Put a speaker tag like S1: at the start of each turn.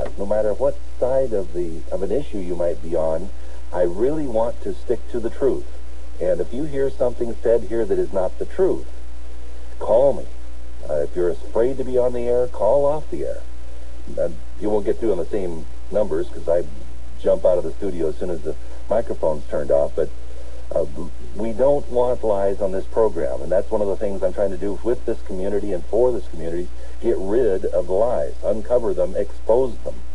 S1: no matter what side of an issue you might be on, I really want to stick to the truth. And if you hear something said here that is not the truth, call me. If you're afraid to be on the air, call off the air. You won't get through on the same numbers because I jump out of the studio as soon as the microphone's turned off, but we don't want lies on this program, and that's one of the things I'm trying to do with this community and for this community. Get rid of the lies, uncover them, expose them.